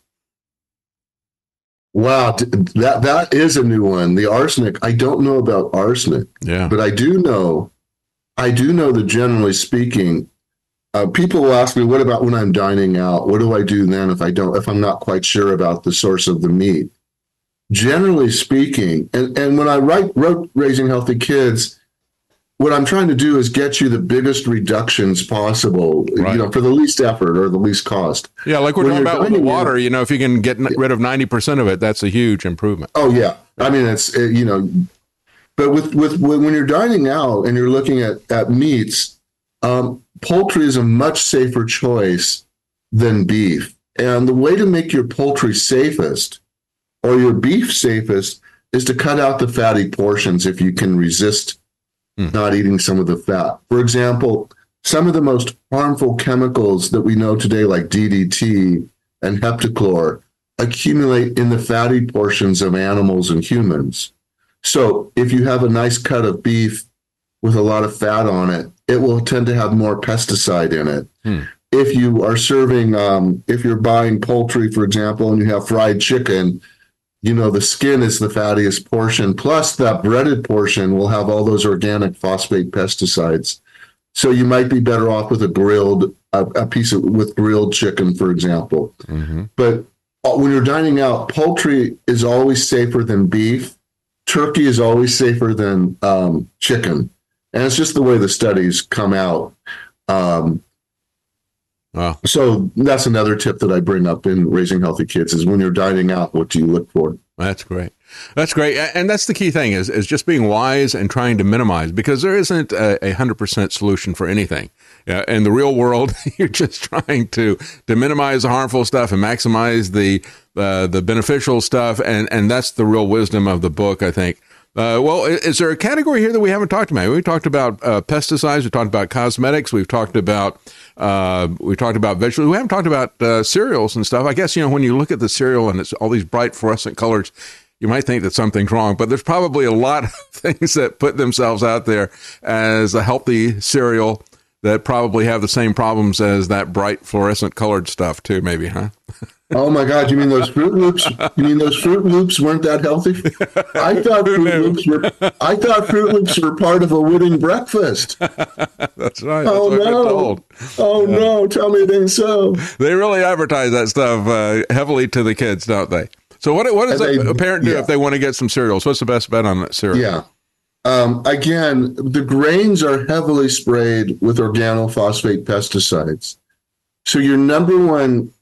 Wow, that that is a new one. The arsenic. I don't know about arsenic. Yeah, but I do know. I do know that generally speaking. Uh, people will ask me, what about when I'm dining out? What do I do then if I don't, if I'm not quite sure about the source of the meat? Generally speaking, and, and when I write, wrote Raising Healthy Kids, what I'm trying to do is get you the biggest reductions possible, right, you know, for the least effort or the least cost. Yeah, like we're when talking about with the water, you know, if you can get rid of ninety percent of it, that's a huge improvement. Oh, yeah. I mean, it's, you know, but with, with when you're dining out and you're looking at, at meats, um, poultry is a much safer choice than beef. And the way to make your poultry safest or your beef safest is to cut out the fatty portions if you can resist mm. not eating some of the fat. For example, some of the most harmful chemicals that we know today, like D D T and heptachlor, accumulate in the fatty portions of animals and humans. So if you have a nice cut of beef with a lot of fat on it, it will tend to have more pesticide in it. Hmm. If you are serving, um, if you're buying poultry, for example, and you have fried chicken, you know, the skin is the fattiest portion, plus that breaded portion will have all those organic phosphate pesticides. So you might be better off with a grilled, a, a piece of, with grilled chicken, for example. Mm-hmm. But when you're dining out, poultry is always safer than beef. Turkey is always safer than um, chicken. And it's just the way the studies come out. Um, wow. So that's another tip that I bring up in Raising Healthy Kids is when you're dining out, what do you look for? That's great. That's great. And that's the key thing is, is just being wise and trying to minimize, because there isn't a, a hundred percent solution for anything. Yeah, in the real world, you're just trying to, to minimize the harmful stuff and maximize the, uh, the beneficial stuff. And, and that's the real wisdom of the book, I think. Uh, well, is there a category here that we haven't talked about? We talked about uh, pesticides. We talked about cosmetics. We've talked about uh, we talked about vegetables. We haven't talked about uh, cereals and stuff. I guess, you know, when you look at the cereal and it's all these bright fluorescent colors, you might think that something's wrong. But there's probably a lot of things that put themselves out there as a healthy cereal that probably have the same problems as that bright fluorescent colored stuff too, maybe, huh? Oh my God! You mean those Fruit Loops? You mean those Fruit Loops weren't that healthy? I thought Fruit Loops were. I thought Fruit Loops were part of a winning breakfast. That's right. Oh That's no! Oh yeah. no! Tell me it ain't so. They really advertise that stuff uh, heavily to the kids, don't they? So what? What does they, a parent do yeah. if they want to get some cereals? What's the best bet on that cereal? Yeah. Um, again, the grains are heavily sprayed with organophosphate pesticides. So your number one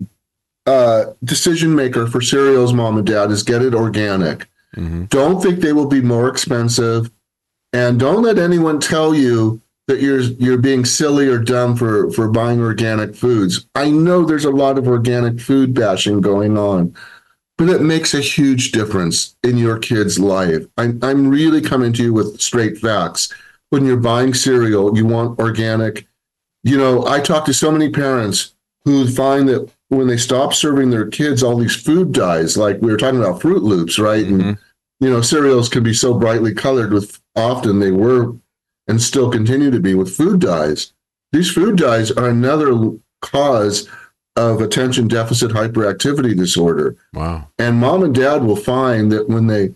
Uh, decision maker for cereals, mom and dad, is get it organic. Mm-hmm. Don't think they will be more expensive, and don't let anyone tell you that you're you're being silly or dumb for for buying organic foods. I know there's a lot of organic food bashing going on, but it makes a huge difference in your kid's life. I'm I'm really coming to you with straight facts. When you're buying cereal, you want organic. You know, I talk to so many parents who find that when they stop serving their kids all these food dyes, like we were talking about Fruit Loops, right? Mm-hmm. And, you know, cereals can be so brightly colored with, often they were and still continue to be with food dyes. These food dyes are another cause of attention deficit hyperactivity disorder. Wow. And mom and dad will find that when they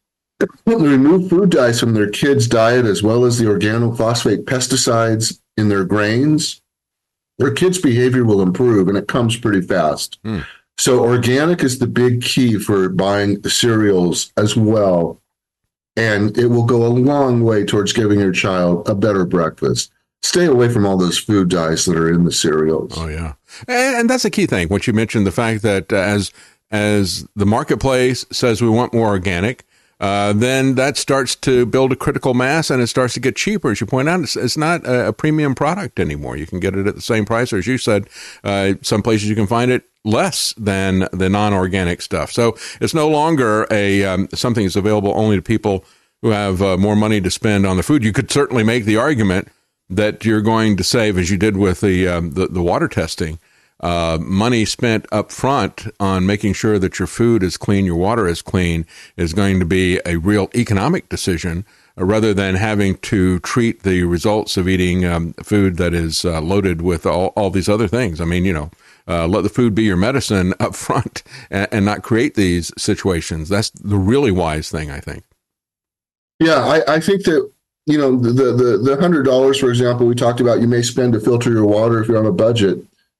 remove food dyes from their kids' diet, as well as the organophosphate pesticides in their grains, their kids' behavior will improve, and it comes pretty fast. Mm. So organic is the big key for buying cereals as well. And it will go a long way towards giving your child a better breakfast. Stay away from all those food dyes that are in the cereals. Oh, yeah. And, and that's the key thing. What you mentioned, the fact that uh, as as the marketplace says we want more organic, uh, then that starts to build a critical mass, and it starts to get cheaper. As you point out, it's, it's not a, a premium product anymore. You can get it at the same price, or as you said, uh, some places you can find it less than the non-organic stuff. So it's no longer a um, something that's available only to people who have uh, more money to spend on the food. You could certainly make the argument that you're going to save, as you did with the um, the, the water testing, uh, money spent up front on making sure that your food is clean, your water is clean, is going to be a real economic decision, uh, rather than having to treat the results of eating um, food that is uh, loaded with all, all these other things. I mean, you know, uh, let the food be your medicine up front and, and not create these situations. That's the really wise thing, I think. Yeah, I, I think that, you know, the the the hundred dollars, for example, we talked about you may spend to filter your water if you're on a budget,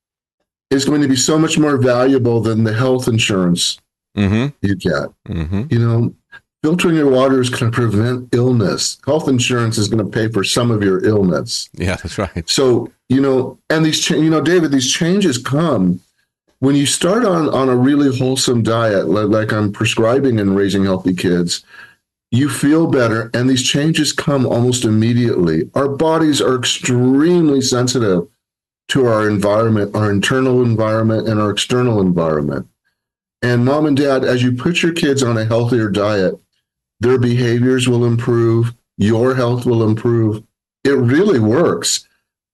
is going to be so much more valuable than the health insurance mm-hmm. you get. Mm-hmm. You know, filtering your water is going to prevent illness. Health insurance is going to pay for some of your illness. Yeah, that's right. So, you know, and these, cha- you know, David, these changes come when you start on on a really wholesome diet, like, like I'm prescribing in Raising Healthy Kids. You feel better, and these changes come almost immediately. Our bodies are extremely sensitive to our environment, our internal environment, and our external environment. And mom and dad, as you put your kids on a healthier diet, their behaviors will improve, your health will improve. It really works.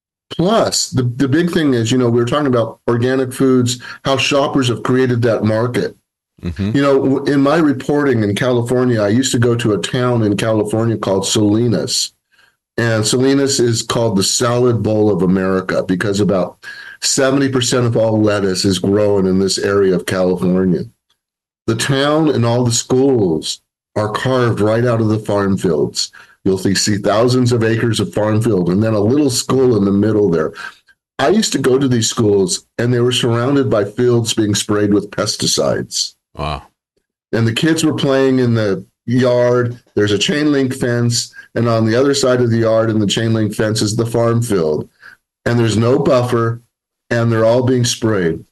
Plus, the, the big thing is, you know, we were talking about organic foods, how shoppers have created that market. Mm-hmm. You know, in my reporting in California, I used to go to a town in California called Salinas. And Salinas is called the salad bowl of America because about seventy percent of all lettuce is grown in this area of California. The town and all the schools are carved right out of the farm fields. You'll see thousands of acres of farm field and then a little school in the middle there. I used to go to these schools and they were surrounded by fields being sprayed with pesticides. Wow. And the kids were playing in the yard. There's a chain link fence. And on the other side of the yard in the chain link fence is the farm field. And there's no buffer. And they're all being sprayed.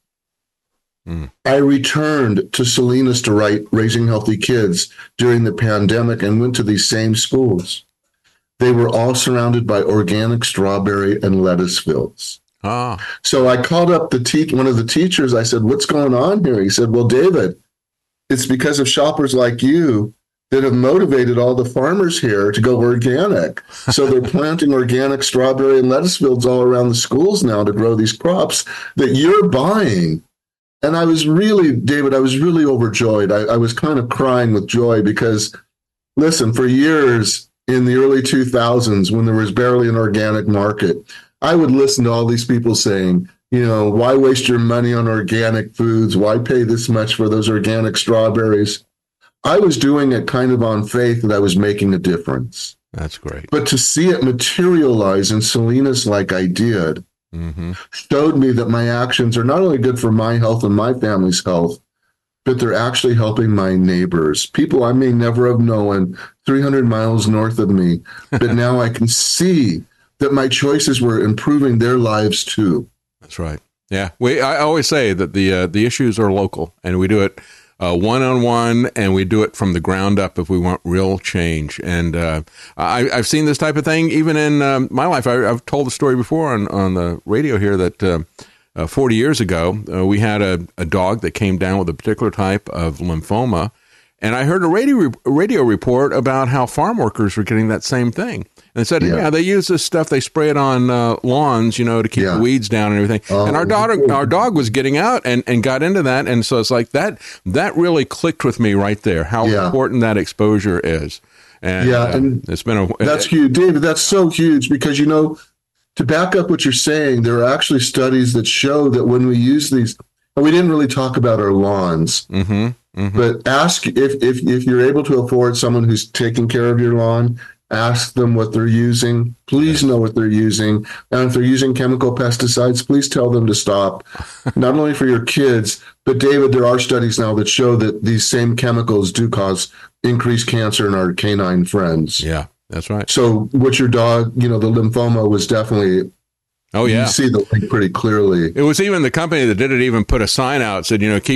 Mm. I returned to Salinas to write Raising Healthy Kids during the pandemic and went to these same schools. They were all surrounded by organic strawberry and lettuce fields. Ah. So I called up the te- one of the teachers. I said, what's going on here? He said, well, David, it's because of shoppers like you that have motivated all the farmers here to go organic. So they're planting organic strawberry and lettuce fields all around the schools now to grow these crops that you're buying. And I was really, David, I was really overjoyed. I, I was kind of crying with joy because, listen, for years in the early two thousands, when there was barely an organic market, I would listen to all these people saying, you know, why waste your money on organic foods? Why pay this much for those organic strawberries? I was doing it kind of on faith that I was making a difference. That's great. But to see it materialize in Salinas like I did mm-hmm. showed me that my actions are not only good for my health and my family's health, but they're actually helping my neighbors, people I may never have known three hundred miles north of me. But now I can see that my choices were improving their lives too. That's right. Yeah. We, I always say that the, uh, the issues are local and we do it uh, one-on-one and we do it from the ground up if we want real change. And uh, I, I've seen this type of thing even in um, my life. I, I've told the story before on, on the radio here that uh, uh, forty years ago, uh, we had a, a dog that came down with a particular type of lymphoma. And I heard a radio, radio report about how farm workers were getting that same thing. And they said, yeah. yeah, they use this stuff, they spray it on uh, lawns, you know, to keep yeah. the weeds down and everything. Oh. And our dog, our dog was getting out and, and got into that. And so it's like that, that really clicked with me right there, how yeah. important that exposure is. And, yeah, uh, and it's been a... That's it, huge. David, that's so huge because, you know, to back up what you're saying, there are actually studies that show that when we use these, and we didn't really talk about our lawns, mm-hmm, mm-hmm. but ask if, if, if you're able to afford someone who's taking care of your lawn, ask them what they're using. Please know what they're using. And if they're using chemical pesticides, please tell them to stop. Not only for your kids, but David, there are studies now that show that these same chemicals do cause increased cancer in our canine friends. Yeah, that's right. So what your dog, you know, the lymphoma was definitely... Oh, yeah. You see the link pretty clearly. It was even the company that did it even put a sign out, said, you know, keep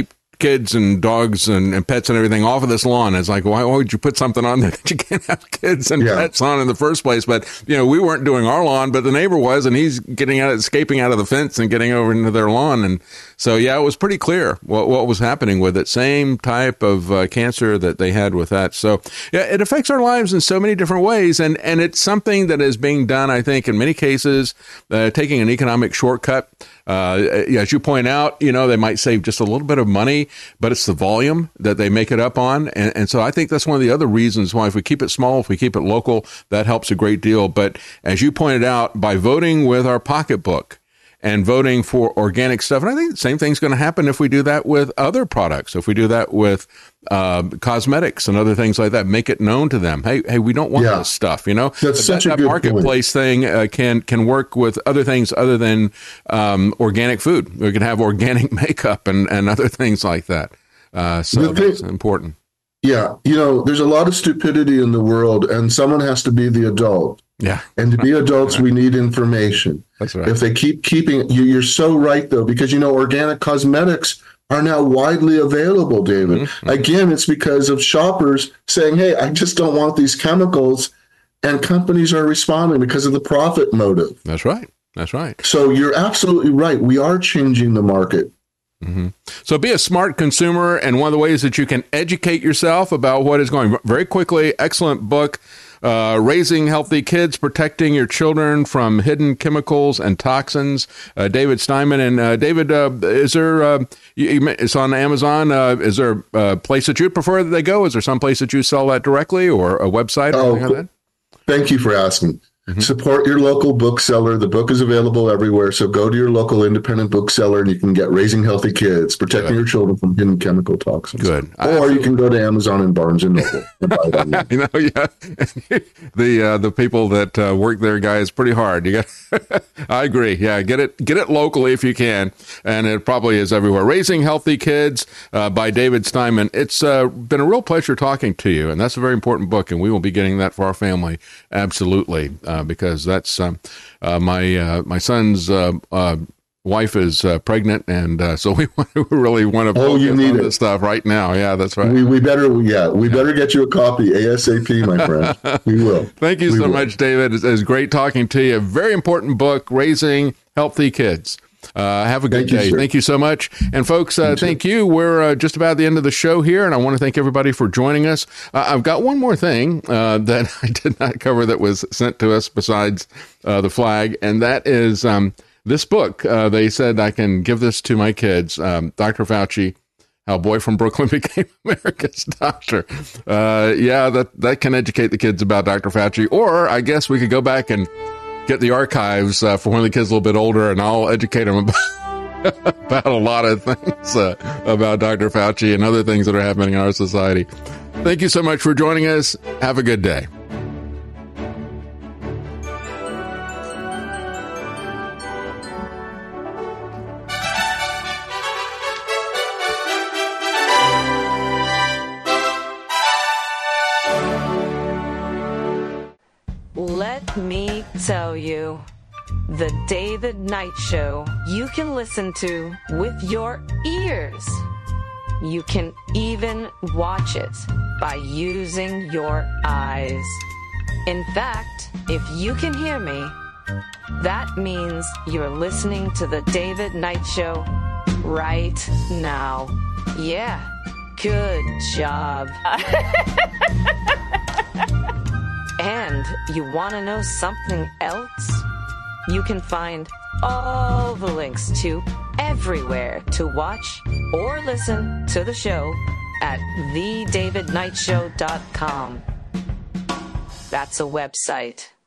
kids and dogs and, and pets and everything off of this lawn. It's like, why, why would you put something on there that you can't have kids and yeah. pets on in the first place? But, you know, we weren't doing our lawn, but the neighbor was, and he's getting out, escaping out of the fence and getting over into their lawn. And so, yeah, it was pretty clear what, what was happening with it. Same type of uh, cancer that they had with that. So, yeah, it affects our lives in so many different ways. And, and it's something that is being done, I think, in many cases, uh, taking an economic shortcut. Uh, as you point out, you know, they might save just a little bit of money, but it's the volume that they make it up on. And, and so I think that's one of the other reasons why if we keep it small, if we keep it local, that helps a great deal. But as you pointed out, by voting with our pocketbook and voting for organic stuff, and I think the same thing's going to happen if we do that with other products, if we do that with uh, cosmetics and other things like that, make it known to them. Hey, hey, we don't want yeah. this stuff, you know? That's such that, a good that marketplace point. thing uh, can can work with other things other than um, organic food. We can have organic makeup and, and other things like that. Uh, so thing, that's important. Yeah. You know, there's a lot of stupidity in the world, and someone has to be the adult. Yeah. And to be adults, right. we need information. That's right. If they keep keeping, you, you're so right, though, because, you know, organic cosmetics are now widely available, David. Mm-hmm. Again, it's because of shoppers saying, hey, I just don't want these chemicals. And companies are responding because of the profit motive. That's right. That's right. So you're absolutely right. We are changing the market. Mm-hmm. So be a smart consumer. And one of the ways that you can educate yourself about what is going very quickly, excellent book, Uh, Raising Healthy Kids, Protecting Your Children from Hidden Chemicals and Toxins. Uh, David Steinman. And uh, David, uh, is there, uh, you, you, it's on Amazon. Uh, is there a place that you'd prefer that they go? Is there some place that you sell that directly or a website or oh, anything like that? Thank you for asking. Mm-hmm. Support your local bookseller. The book is available everywhere. So go to your local independent bookseller and you can get Raising Healthy Kids, Protecting Good. Your Children from Hidden Chemical Toxins. Good. Or you can go to Amazon and Barnes and Noble. You know, yeah. the uh, the people that uh, work there, guys, pretty hard. You got. I agree. Yeah, get it get it locally if you can, and it probably is everywhere. Raising Healthy Kids uh, by David Steinman. It's uh, been a real pleasure talking to you, and that's a very important book, and we will be getting that for our family. Absolutely. Uh, because that's um, uh, my uh, my son's uh, uh, wife is uh, pregnant, and uh, so we, want, we really want to oh, focus you need on it. this stuff right now. Yeah, that's right. We, we better, yeah, we yeah. better get you a copy ASAP, my friend. We will. Thank you we so will. much, David. It's, it's great talking to you. A very important book, Raising Healthy Kids. Uh, have a good thank you, day. Sir. Thank you so much. And folks, uh, thank you. We're uh, just about the end of the show here, and I want to thank everybody for joining us. Uh, I've got one more thing uh, that I did not cover that was sent to us besides uh, the flag, and that is um, this book. Uh, they said I can give this to my kids, um, Doctor Fauci, How a Boy from Brooklyn Became America's Doctor. Uh, yeah, that, that can educate the kids about Doctor Fauci, or I guess we could go back and get the archives uh, for when the kid's a little bit older, and I'll educate them about, about a lot of things uh, about Doctor Fauci and other things that are happening in our society. Thank you so much for joining us. Have a good day. Let me tell you, the David Knight Show you can listen to with your ears. You can even watch it by using your eyes. In fact, if you can hear me, that means you're listening to the David Knight Show right now. Yeah, good job. And you want to know something else? You can find all the links to everywhere to watch or listen to the show at the david knight show dot com. That's a website.